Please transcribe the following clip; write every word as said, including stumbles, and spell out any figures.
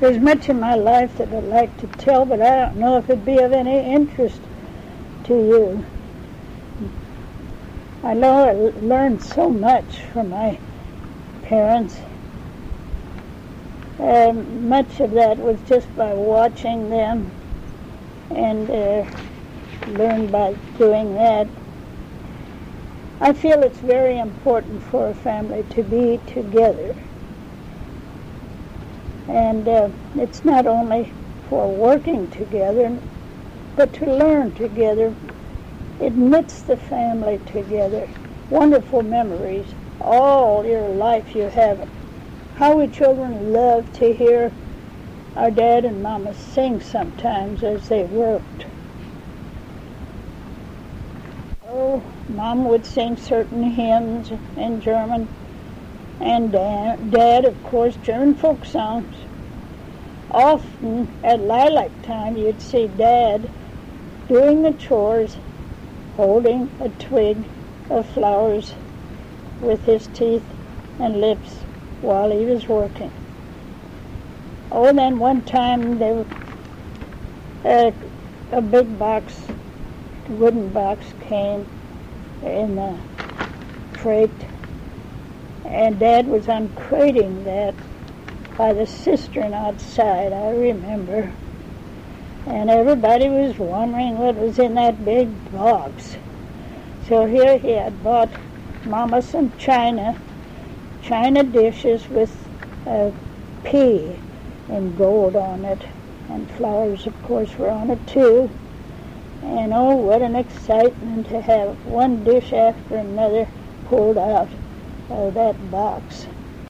There's much in my life that I'd like to tell, but I don't know if it'd be of any interest to you. I know I learned so much from my parents. Um, much of that was just by watching them, and uh, learned by doing that. I feel it's very important for a family to be together. And uh, it's not only for working together, but to learn together. It knits the family together. Wonderful memories. All your life you have it. How we children love to hear our dad and mama sing sometimes as they worked. Oh, Mom would sing certain hymns in German, and Dad, Dad, of course, German folk songs. Often at lilac time, you'd see Dad doing the chores, holding a twig of flowers with his teeth and lips while he was working. Oh, and then one time they uh, a big box, wooden box came in the freight, and Dad was uncrating that by the cistern outside, I remember. And everybody was wondering what was in that big box. So here he had bought Mama some china, china dishes with a P in gold on it, and flowers, of course, were on it too. And oh, what an excitement to have one dish after another pulled out of that box.